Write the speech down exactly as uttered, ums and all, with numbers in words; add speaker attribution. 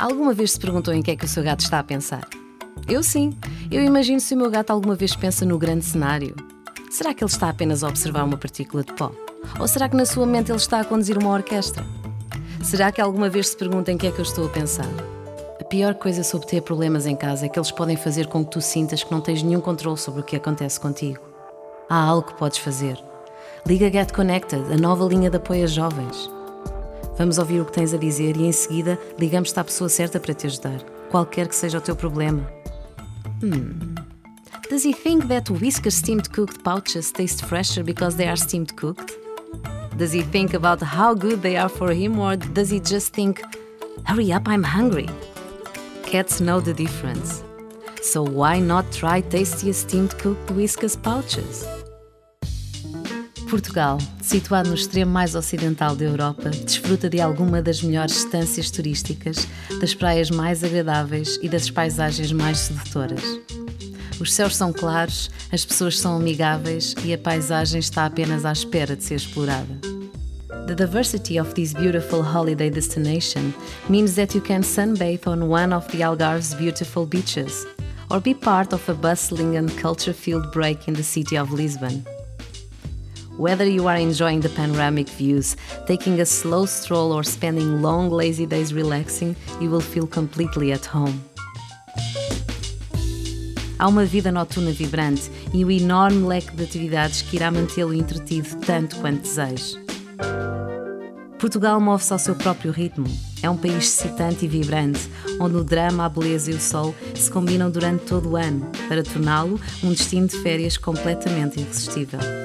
Speaker 1: Alguma vez se perguntou em que é que o seu gato está a pensar? Eu sim. Eu imagino se o meu gato alguma vez pensa no grande cenário. Será que ele está apenas a observar uma partícula de pó? Ou será que na sua mente ele está a conduzir uma orquestra? Será que alguma vez se pergunta em que é que eu estou a pensar? A pior coisa sobre ter problemas em casa é que eles podem fazer com que tu sintas que não tens nenhum controle sobre o que acontece contigo. Há algo que podes fazer. Liga Get Connected, a nova linha de apoio a jovens. Vamos ouvir o que tens a dizer e em seguida ligamos-te à pessoa certa para te ajudar, qualquer que seja o teu problema. Hmm. Does he think that Whiskas steamed cooked pouches taste fresher because they are steamed cooked? Does he think about how good they are for him, or does he just think, hurry up, I'm hungry? Cats know the difference. So why not try tastiest steamed cooked Whiskas pouches? Portugal, situado no extremo mais ocidental da Europa, desfruta de alguma das melhores estâncias turísticas, das praias mais agradáveis e das paisagens mais sedutoras. Os céus são claros, as pessoas são amigáveis e a paisagem está apenas à espera de ser explorada. The diversity of this beautiful holiday destination means that you can sunbathe on one of the Algarve's beautiful beaches, or be part of a bustling and culture-filled break in the city of Lisbon. Whether you are enjoying the panoramic views, taking a slow stroll or spending long lazy days relaxing, you will feel completely at home. Há uma vida noturna vibrante e um enorme leque de atividades que irá mantê-lo entretido tanto quanto deseje. Portugal move-se ao seu próprio ritmo. É um país excitante e vibrante, onde o drama, a beleza e o sol se combinam durante todo o ano, para torná-lo um destino de férias completamente irresistível.